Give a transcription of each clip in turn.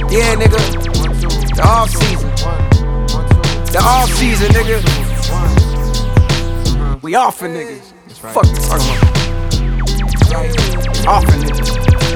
Yeah, nigga. The off season. The off season, nigga. We off for niggas. Fuck you talking about. Off for niggas.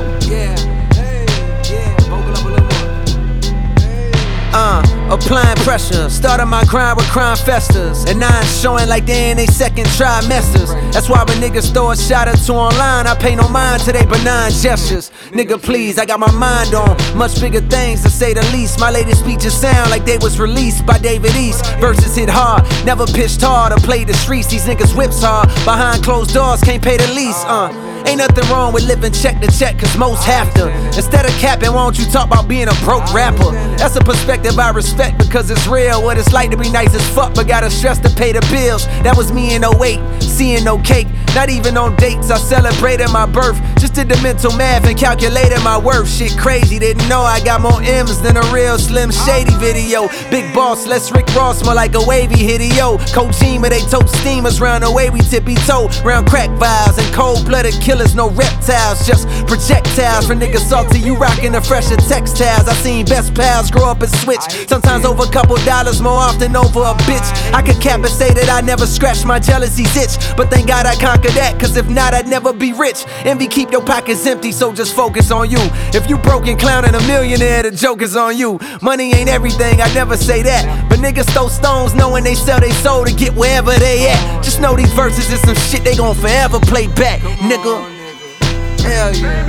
Applying pressure, started my grind with crime festers, and now I'm showing like they in they second trimesters. That's why when niggas throw a shot or two online, I pay no mind to they benign gestures. Nigga, please, I got my mind on much bigger things to say the least. My latest speeches sound like they was released by David East. Verses hit hard, never pitched hard or played the streets. These niggas whips hard, behind closed doors, can't pay the lease. Ain't nothing wrong with living check to check, cause most have to. Instead of capping, why don't you talk about being a broke rapper? That's a perspective I respect because it's real. What it's like to be nice as fuck, but gotta stress to pay the bills. That was me in 08, seeing no cake. Not even on dates, I celebrated my birth. Just did the mental math and calculated my worth. Shit crazy, didn't know I got more M's than a real Slim Shady video. Big boss, less Rick Ross, more like a wavy hitty-yo. Kojima, they tote steamers round the way we tippy-toe. Round crack vials and cold-blooded killers, no reptiles, just projectiles. For niggas salty, you rockin' the fresher textiles. I seen best pals grow up and switch, sometimes over a couple dollars, more often over a bitch. I could cap and say that I never scratched my jealousy's itch, but thank God I conquered that, cause if not I'd never be rich. Envy keep your pockets empty, so just focus on you. If you broke and clowning a millionaire, the joke is on you. Money ain't everything, I never say that, but niggas throw stones knowing they sell they soul to get wherever they at. Just know these verses is some shit they gon' forever play back, nigga. Hell yeah.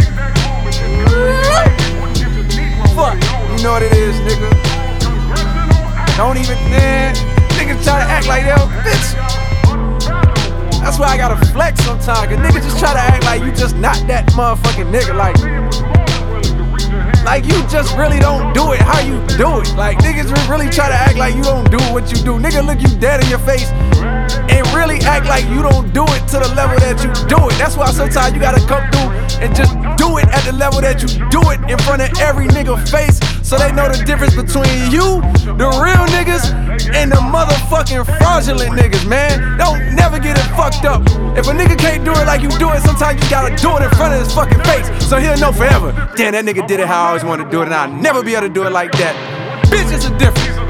Fuck, you know what it is, nigga. Don't even, man. Niggas try to act like they a bitch. That's why I gotta flex sometimes, cause niggas just try to act like you just not that motherfucking nigga. Like you just really don't do it how you do it. Like niggas really try to act like you don't do what you do. Nigga look you dead in your face and really act like you don't do it to the level that you do it. That's why sometimes you gotta come through and just do it at the level that you do it in front of every nigga face, so they know the difference between you, the real niggas, and the motherfucking fraudulent niggas, man. Don't never get it fucked up. If a nigga can't do it like you do it, sometimes you gotta do it in front of his fucking face, so he'll know forever. Damn, that nigga did it how I always wanted to do it, and I'll never be able to do it like that. Bitch, it's a difference.